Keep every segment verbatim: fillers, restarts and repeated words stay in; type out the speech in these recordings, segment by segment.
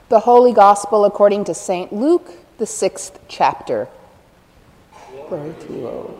The Holy Gospel according to Saint Luke, the sixth chapter. Glory to you, O Lord.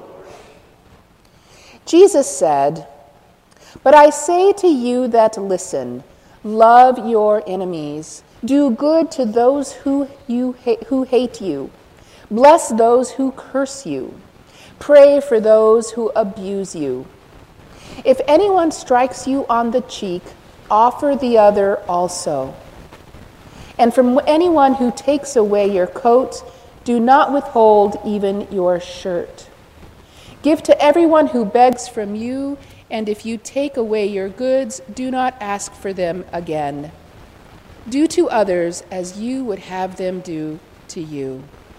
Jesus said, "But I say to you that listen, love your enemies, do good to those who, you ha- who hate you, bless those who curse you, pray for those who abuse you. If anyone strikes you on the cheek, offer the other also. And from anyone who takes away your coat, do not withhold even your shirt. Give to everyone who begs from you, and if you take away your goods, do not ask for them again. Do to others as you would have them do to you.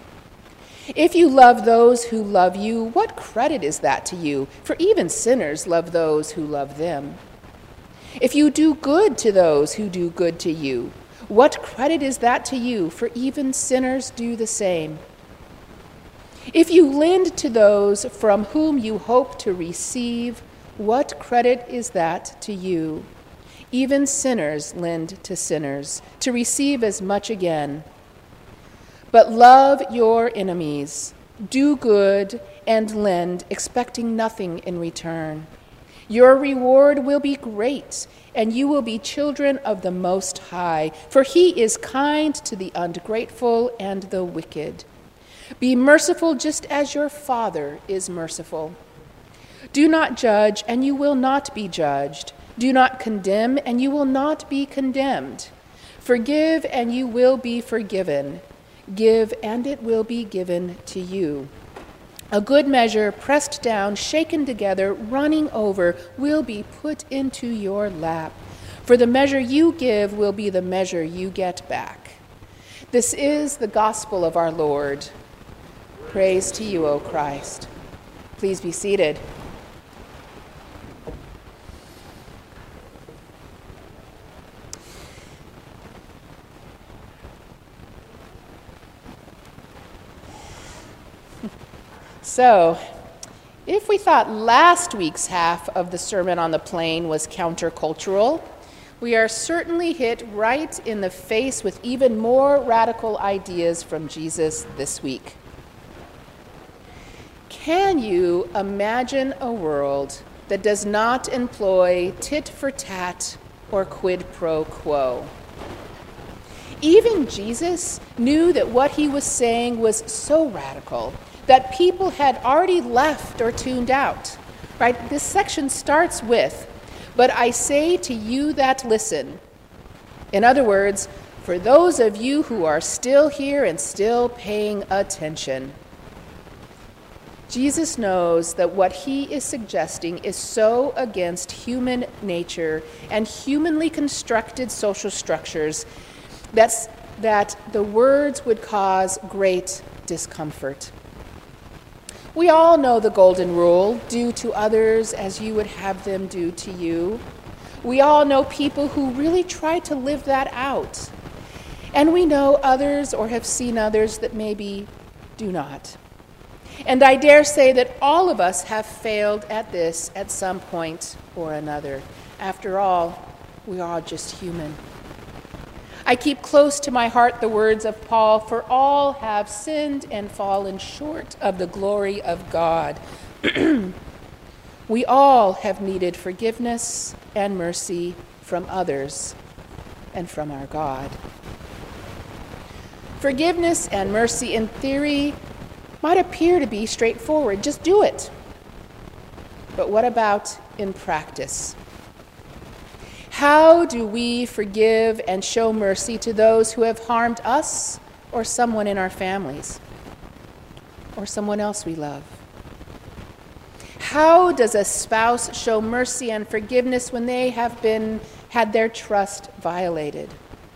If you love those who love you, what credit is that to you? For even sinners love those who love them. If you do good to those who do good to you, what credit is that to you? For even sinners do the same. If you lend to those from whom you hope to receive, what credit is that to you? Even sinners lend to sinners, to receive as much again. But love your enemies, do good, and lend, expecting nothing in return. Your reward will be great, and you will be children of the Most High, for he is kind to the ungrateful and the wicked. Be merciful just as your Father is merciful. Do not judge, and you will not be judged. Do not condemn, and you will not be condemned. Forgive, and you will be forgiven. Give, and it will be given to you. A good measure, pressed down, shaken together, running over, will be put into your lap. For the measure you give will be the measure you get back. This is the gospel of our Lord. Praise to you, O Christ. Please be seated. So, if we thought last week's half of the Sermon on the Plain was countercultural, we are certainly hit right in the face with even more radical ideas from Jesus this week. Can you imagine a world that does not employ tit for tat or quid pro quo? Even Jesus knew that what he was saying was so radical that people had already left or tuned out, right? This section starts with, "But I say to you that listen." In other words, for those of you who are still here and still paying attention. Jesus knows that what he is suggesting is so against human nature and humanly constructed social structures that's, that the words would cause great discomfort. We all know the golden rule, do to others as you would have them do to you. We all know people who really try to live that out. And we know others or have seen others that maybe do not. And I dare say that all of us have failed at this at some point or another. After all, we are just human. I keep close to my heart the words of Paul, "For all have sinned and fallen short of the glory of God." We all have needed forgiveness and mercy from others and from our God. Forgiveness and mercy in theory might appear to be straightforward. Just do it. But what about in practice? How do we forgive and show mercy to those who have harmed us or someone in our families or someone else we love? How does a spouse show mercy and forgiveness when they have been had their trust violated?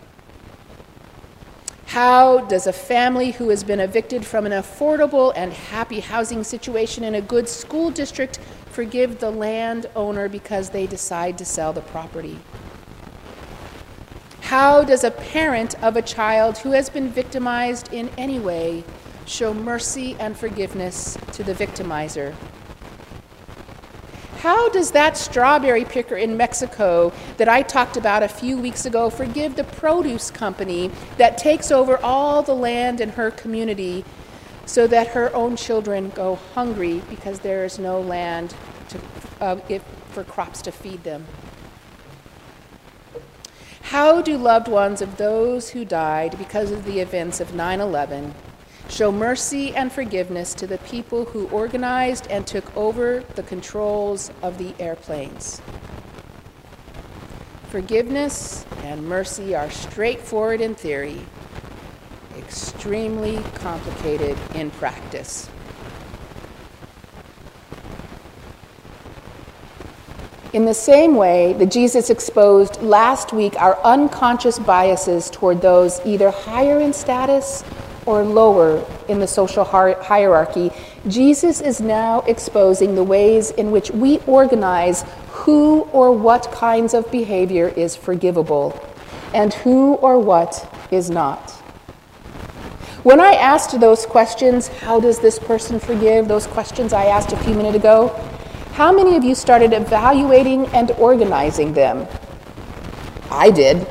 How does a family who has been evicted from an affordable and happy housing situation in a good school district forgive the landowner because they decide to sell the property? How does a parent of a child who has been victimized in any way show mercy and forgiveness to the victimizer? How does that strawberry picker in Mexico that I talked about a few weeks ago forgive the produce company that takes over all the land in her community so that her own children go hungry because there is no land to, uh, if, for crops to feed them? How do loved ones of those who died because of the events of nine eleven show mercy and forgiveness to the people who organized and took over the controls of the airplanes? Forgiveness and mercy are straightforward in theory, extremely complicated in practice. In the same way that Jesus exposed last week our unconscious biases toward those either higher in status or lower in the social hierarchy, Jesus is now exposing the ways in which we organize who or what kinds of behavior is forgivable and who or what is not. When I asked those questions, how does this person forgive, those questions I asked a few minutes ago, how many of you started evaluating and organizing them? I did.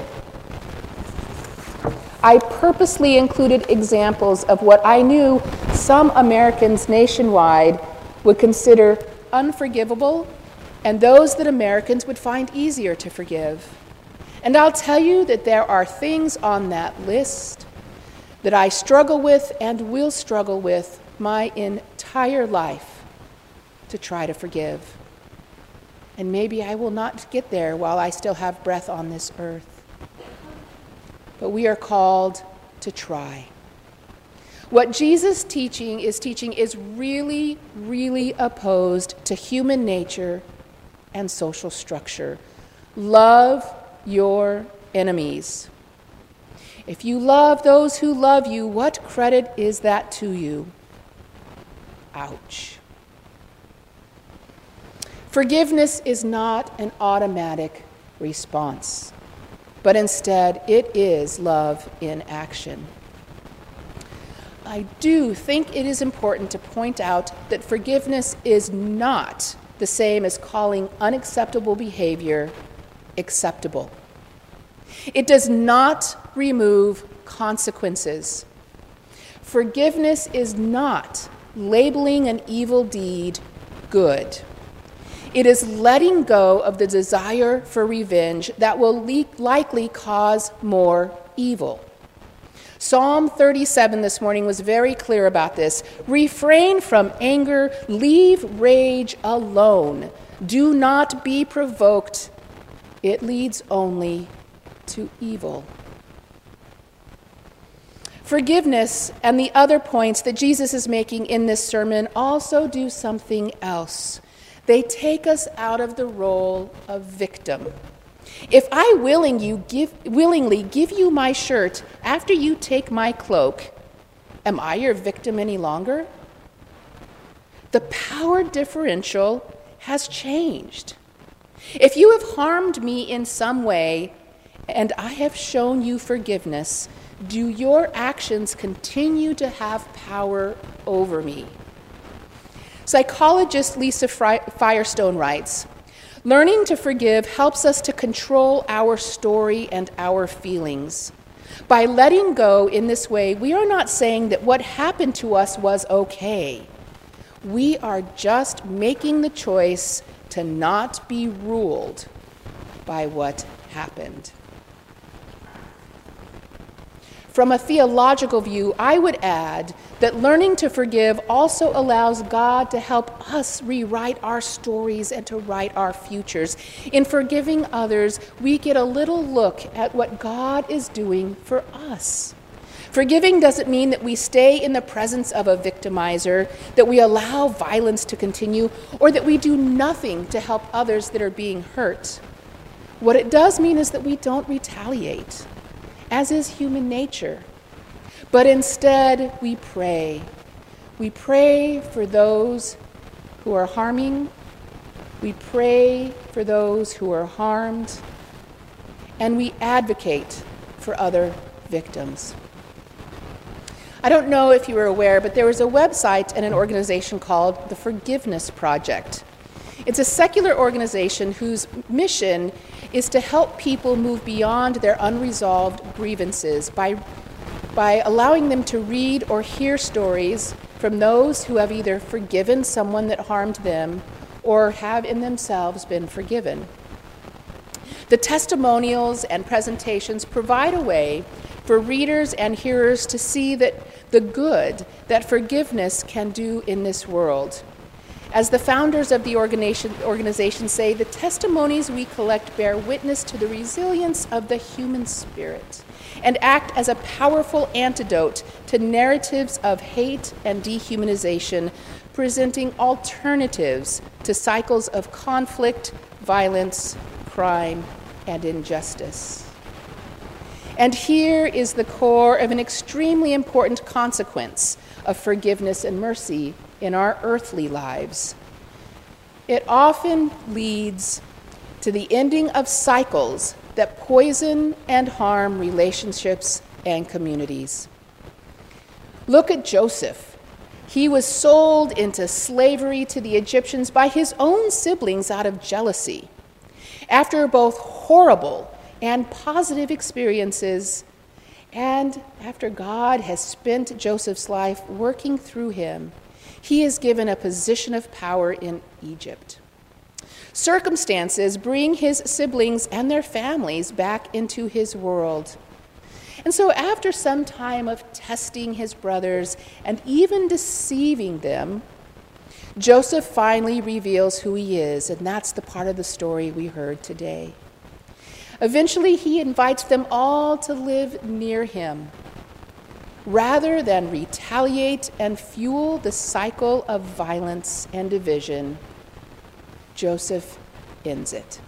I purposely included examples of what I knew some Americans nationwide would consider unforgivable and those that Americans would find easier to forgive. And I'll tell you that there are things on that list that I struggle with and will struggle with my entire life to try to forgive. And maybe I will not get there while I still have breath on this earth. But we are called to try. What Jesus' teaching is teaching is really, really opposed to human nature and social structure. Love your enemies. If you love those who love you, what credit is that to you? Ouch. Forgiveness is not an automatic response, but instead it is love in action. I do think it is important to point out that forgiveness is not the same as calling unacceptable behavior acceptable. It does not remove consequences. Forgiveness is not labeling an evil deed good. It is letting go of the desire for revenge that will le- likely cause more evil. Psalm thirty-seven this morning was very clear about this. Refrain from anger, leave rage alone. Do not be provoked. It leads only to evil. Forgiveness and the other points that Jesus is making in this sermon also do something else. They take us out of the role of victim. If I willing you give, willingly give you my shirt after you take my cloak, am I your victim any longer? The power differential has changed. If you have harmed me in some way and I have shown you forgiveness, do your actions continue to have power over me? Psychologist Lisa Firestone writes, learning to forgive helps us to control our story and our feelings. By letting go in this way, we are not saying that what happened to us was okay. We are just making the choice to not be ruled by what happened. From a theological view, I would add that learning to forgive also allows God to help us rewrite our stories and to write our futures. In forgiving others, we get a little look at what God is doing for us. Forgiving doesn't mean that we stay in the presence of a victimizer, that we allow violence to continue, or that we do nothing to help others that are being hurt. What it does mean is that we don't retaliate, as is human nature. But instead, we pray. We pray for those who are harming. We pray for those who are harmed. And we advocate for other victims. I don't know if you were aware, but there was a website and an organization called the Forgiveness Project. It's a secular organization whose mission is to help people move beyond their unresolved grievances by, by allowing them to read or hear stories from those who have either forgiven someone that harmed them or have in themselves been forgiven. The testimonials and presentations provide a way for readers and hearers to see that the good that forgiveness can do in this world. As the founders of the organization, organization say, the testimonies we collect bear witness to the resilience of the human spirit and act as a powerful antidote to narratives of hate and dehumanization, presenting alternatives to cycles of conflict, violence, crime, and injustice. And here is the core of an extremely important consequence of forgiveness and mercy in our earthly lives. It often leads to the ending of cycles that poison and harm relationships and communities. Look at Joseph. He was sold into slavery to the Egyptians by his own siblings out of jealousy. After both horrible and positive experiences, and after God has spent Joseph's life working through him, he is given a position of power in Egypt. Circumstances bring his siblings and their families back into his world. And so after some time of testing his brothers and even deceiving them, Joseph finally reveals who he is, and that's the part of the story we heard today. Eventually, he invites them all to live near him. Rather than retaliate and fuel the cycle of violence and division, Joseph ends it.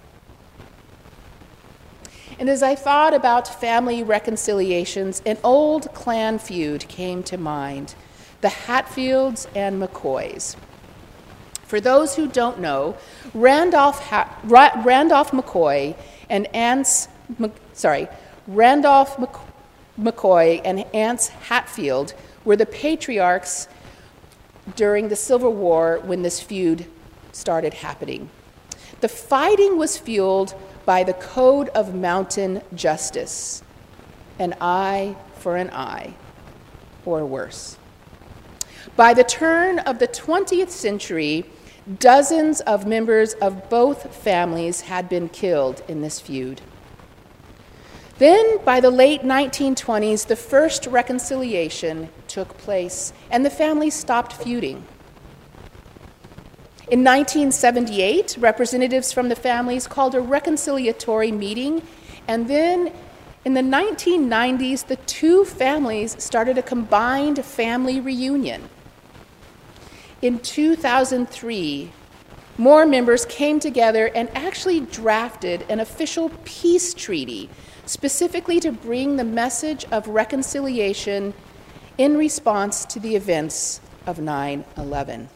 And as I thought about family reconciliations, an old clan feud came to mind, the Hatfields and McCoys. For those who don't know, Randolph, ha- Ra- Randolph McCoy and Ance, Mc- sorry, Randolph McCoy McCoy and Ance Hatfield were the patriarchs during the Civil War when this feud started happening. The fighting was fueled by the Code of Mountain Justice, an eye for an eye, or worse. By the turn of the twentieth century, dozens of members of both families had been killed in this feud. Then, by the late nineteen twenties, the first reconciliation took place, and the families stopped feuding. In nineteen seventy-eight, representatives from the families called a reconciliatory meeting, and then in the nineteen nineties, the two families started a combined family reunion. In two thousand three, more members came together and actually drafted an official peace treaty specifically to bring the message of reconciliation in response to the events of nine eleven.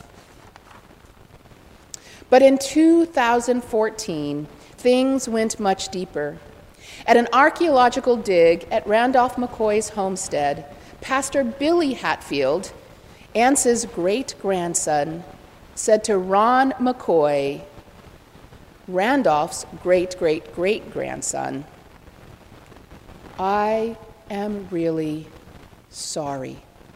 But in two thousand fourteen, things went much deeper. At an archaeological dig at Randolph McCoy's homestead, Pastor Billy Hatfield, Ance's great-grandson, said to Ron McCoy, Randolph's great-great-great-grandson, I am really sorry.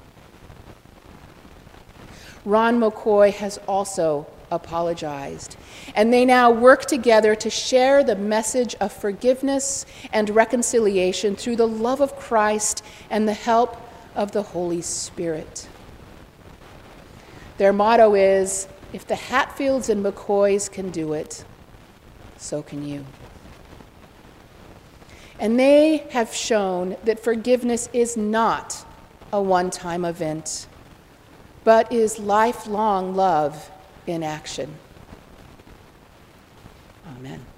Ron McCoy has also apologized, and they now work together to share the message of forgiveness and reconciliation through the love of Christ and the help of the Holy Spirit. Their motto is, if the Hatfields and McCoys can do it, so can you. And they have shown that forgiveness is not a one-time event, but is lifelong love in action. Amen.